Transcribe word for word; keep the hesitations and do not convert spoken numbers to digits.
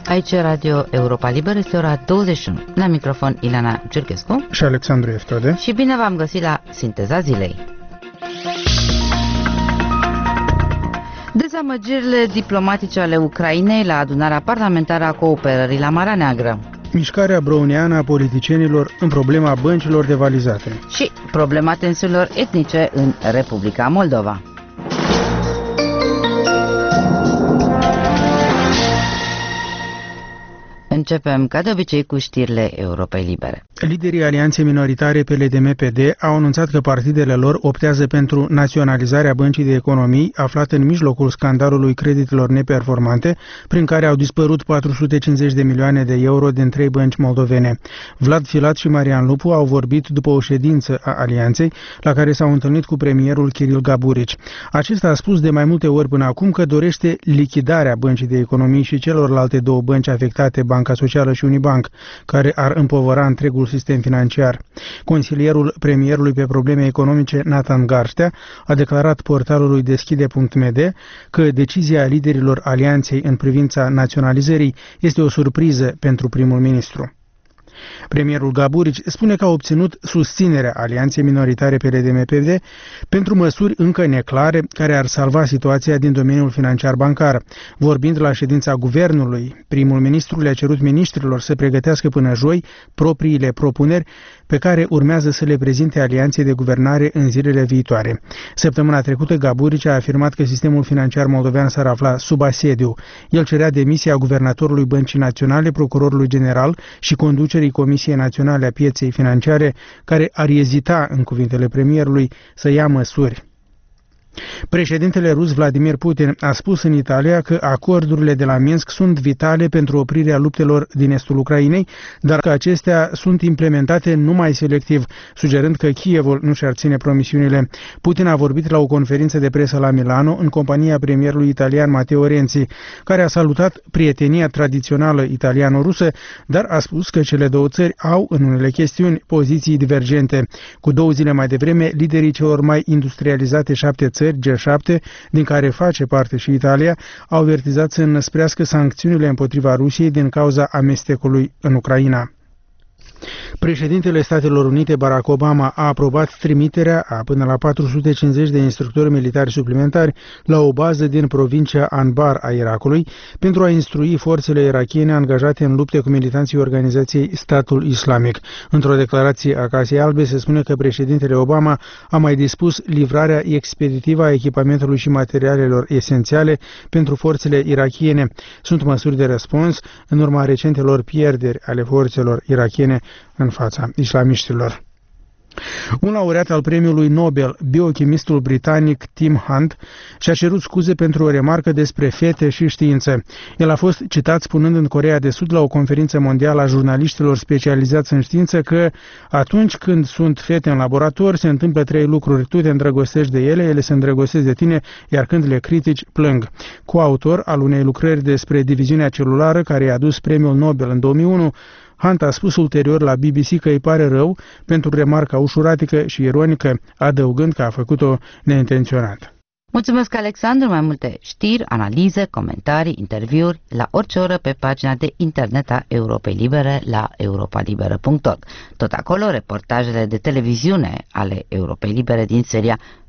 Aici Radio Europa Liberă, este ora douăzeci și unu. La microfon Ileana Giurghescu și Alexandru Eftode. Și bine v-am găsit la Sinteza Zilei. Dezamăgirile diplomatice ale Ucrainei la adunarea parlamentară a cooperării la Marea Neagră. Mișcarea browniană a politicienilor în problema băncilor devalizate. Și problema tensiunilor etnice în Republica Moldova. Începem, ca de obicei, cu știrile Europei Libere. Liderii alianței minoritare P L D M P D au anunțat că partidele lor optează pentru naționalizarea băncii de economii aflate în mijlocul scandalului creditelor neperformante, prin care au dispărut patru sute cincizeci de milioane de euro din trei bănci moldovene. Vlad Filat și Marian Lupu au vorbit după o ședință a alianței, la care s-au întâlnit cu premierul Kiril Gaburici. Acesta a spus de mai multe ori până acum că dorește lichidarea băncii de economii și celorlalte două bănci afectate, Banca Socială și Unibank, care ar împovăra întregul sistem financiar. Consilierul premierului pe probleme economice, Nathan Garstea, a declarat portalului deschide punct m d că decizia liderilor alianței în privința naționalizării este o surpriză pentru primul ministru. Premierul Gaburici spune că a obținut susținerea alianței minoritare P L D M P D pentru măsuri încă neclare care ar salva situația din domeniul financiar-bancar. Vorbind la ședința guvernului, primul ministru le-a cerut miniștrilor să pregătească până joi propriile propuneri pe care urmează să le prezinte alianței de guvernare în zilele viitoare. Săptămâna trecută, Gaburici a afirmat că sistemul financiar moldovean s-ar afla sub asediu. El cerea demisia guvernatorului Băncii Naționale, procurorului general și conducerii Comisiei Naționale a Pieței Financiare, care ar ezita, în cuvintele premierului, să ia măsuri. Președintele rus Vladimir Putin a spus în Italia că acordurile de la Minsk sunt vitale pentru oprirea luptelor din estul Ucrainei, dar că acestea sunt implementate numai selectiv, sugerând că Kievul nu și-ar ține promisiunile. Putin a vorbit la o conferință de presă la Milano în compania premierului italian Matteo Renzi, care a salutat prietenia tradițională italiano-rusă, dar a spus că cele două țări au, în unele chestiuni, poziții divergente. Cu două zile mai devreme, liderii celor mai industrializate șapte țări, G șapte, din care face parte și Italia, au avertizat să înăsprească sancțiunile împotriva Rusiei din cauza amestecului în Ucraina. Președintele Statelor Unite, Barack Obama, a aprobat trimiterea a până la patru sute cincizeci de instructori militari suplimentari la o bază din provincia Anbar a Irakului pentru a instrui forțele irakiene angajate în lupte cu militanții organizației Statul Islamic. Într-o declarație a Casei Albe se spune că președintele Obama a mai dispus livrarea expeditivă a echipamentului și materialelor esențiale pentru forțele irakiene. Sunt măsuri de răspuns în urma recentelor pierderi ale forțelor irakiene în fața islamiștilor. Un laureat al premiului Nobel, biochimistul britanic Tim Hunt, și-a cerut scuze pentru o remarcă despre fete și știință. El a fost citat spunând în Coreea de Sud la o conferință mondială a jurnaliștilor specializați în știință că atunci când sunt fete în laborator se întâmplă trei lucruri: tu te îndrăgostești de ele, ele se îndrăgostesc de tine, iar când le critici, plâng. Coautor al unei lucrări despre diviziunea celulară care i-a adus premiul Nobel în două mii unu, Hunt a spus ulterior la B B C că îi pare rău pentru remarca ușuratică și ironică, adăugând că a făcut-o neintenționat. Mulțumesc, Alexandru. Mai multe știri, analize, comentarii, interviuri la orice oră pe pagina de internet a Europei Libere la europa liberă punct org. Tot acolo, reportajele de televiziune ale Europei Libere din seria